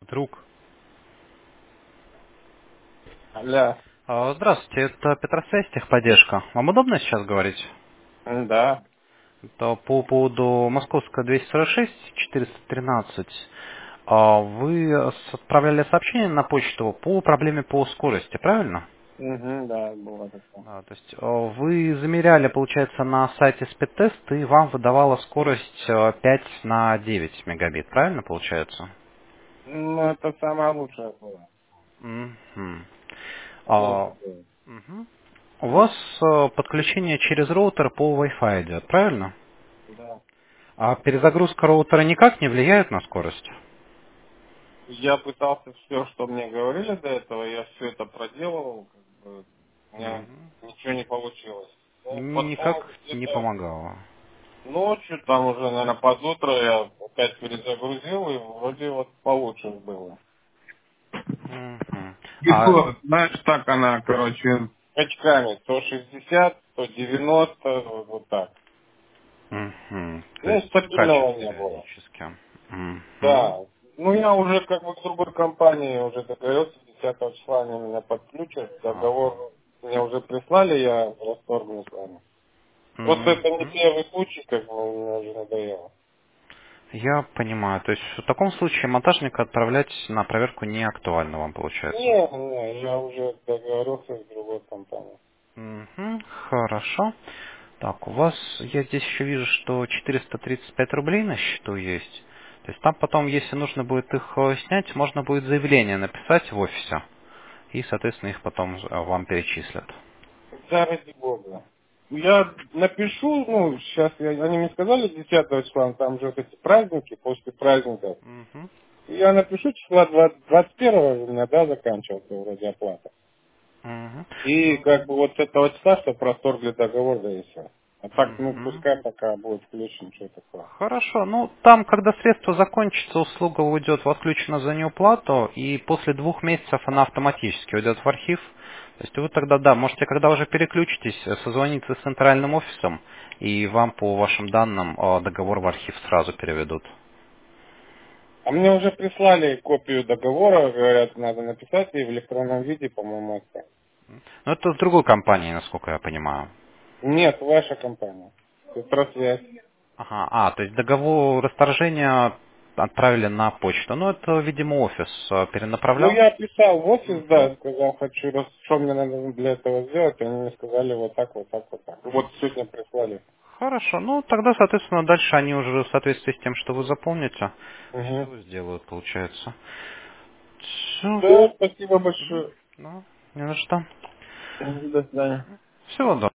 Друг. Алло. Здравствуйте, это Петросвязь, техподдержка. Вам удобно сейчас говорить? Да. Это по поводу Московского 246-413. Вы отправляли сообщение на почту по проблеме по скорости, правильно? Угу, да, было такое. То есть вы замеряли, получается, на сайте Speedtest и вам выдавала скорость 5 на 9 мегабит, правильно получается? Ну, это самое лучшее было. Мгм. Меньше А, было. мгм. У вас подключение через роутер по Wi-Fi идет, правильно? Да. А перезагрузка роутера никак не влияет на скорость? Я пытался все, что мне говорили до этого, я все это проделывал, как бы, у меня Мгм. ничего не получилось. Ну, Никак потом не где-то помогало. ночью, там уже, наверное, под утро я опять перезагрузил, и вроде вот получше было. Мгм. И то, знаешь, так она, короче, очками, то 60, то 90, вот так. Мгм. То Ну, есть скачет стабильного не было. периодически. Мгм. Да. Ну, я уже как бы с другой компанией уже договорился, 10 числа они меня подключат. Ага. Договор мне уже прислали, я расторгну с вами. Просто это не Мгм. первый случай, как бы мне уже надоело. Я понимаю. То есть в таком случае монтажника отправлять на проверку не актуально вам получается. Не, я уже договорился с другой компанией. Мгм. Хорошо. Так, у вас, я здесь еще вижу, что 435 рублей на счету есть. То есть там потом, если нужно будет их снять, можно будет заявление написать в офисе. И, соответственно, их потом вам перечислят. Да, ради бога. Я напишу, ну, сейчас они мне сказали 10 числа, там же вот эти праздники, после праздников. Мгм. Я напишу числа 21 у меня, да, заканчивался вроде оплата. Мгм. И Ну, как бы вот с этого числа, что расторгли договор, да и все. А так, ну, мгм. пускай пока будет включен, что такое. Хорошо. Ну, там, когда средство закончится, услуга уйдет в отключено за неуплату, и после 2 месяцев она автоматически уйдет в архив. То есть вы тогда, да, можете, когда уже переключитесь, созвониться с центральным офисом, и вам по вашим данным договор в архив сразу переведут. А мне уже прислали копию договора, говорят, надо написать и в электронном виде, по-моему, это. Но это с другой компанией, насколько я понимаю. Нет, ваша компания. Петросвязь. Ага, то есть договор расторжения отправили на почту. Ну, это, видимо, офис Ну, перенаправлял. я писал в офис, Мгм. да, сказал, хочу, что мне надо для этого сделать, и они мне сказали вот так, вот так, вот так. Вот сегодня прислали. Хорошо, ну тогда, соответственно, дальше они уже в соответствии с тем, что вы запомните, Угу. все сделают, получается. Все. Все, спасибо большое. Ну, не на что. До свидания. Всего доброго.